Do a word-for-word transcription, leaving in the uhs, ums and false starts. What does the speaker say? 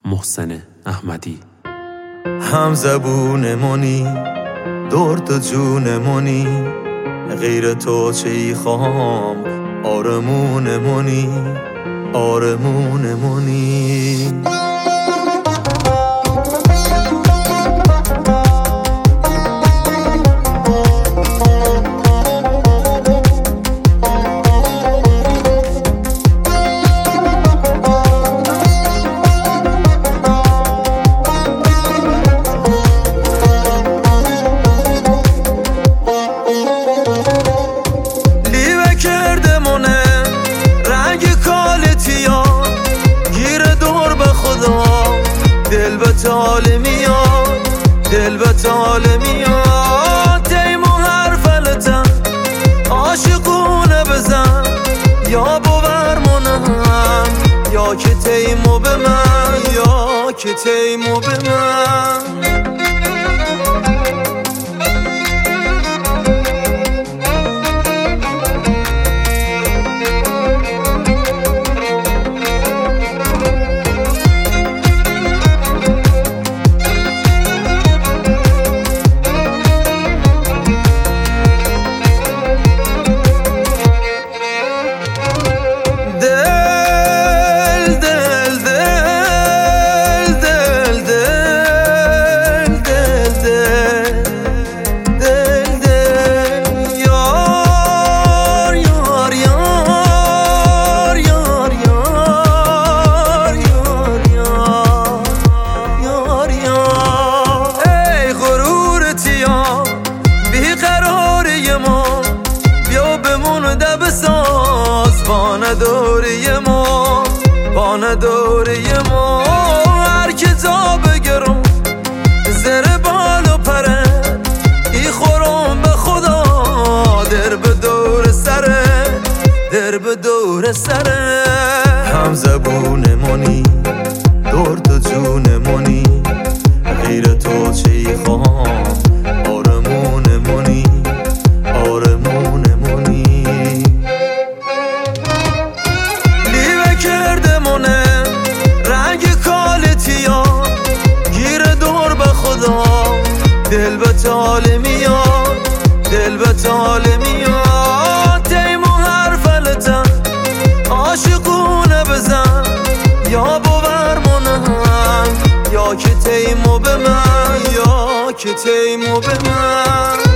محسن احمدی. هم زبون منی، دور تو جون منی، غیر تو چی خواهم؟ آرمون منی، آرمون منی. دل به تاله میاد، دل به تاله میاد، تیمو هر فلتن عاشقونه بزن، یا باور منم یا که تیمو به من، یا که تیمو به من. با نداره ما، با نداره ما، هر که جا بگرم زر بال و پره، ای خورم به خدا در به دور سره، در به دور سره. هم زبون منی، دور تو جون منی، غیر تو چی خواهم؟ آرمون منی، آرمون منی. دل به تاله میاد، دل به تاله میاد، تیمو هر فلتن عاشقونه بزن، یا باور منم یا که تیمو به من، یا که تیمو به من.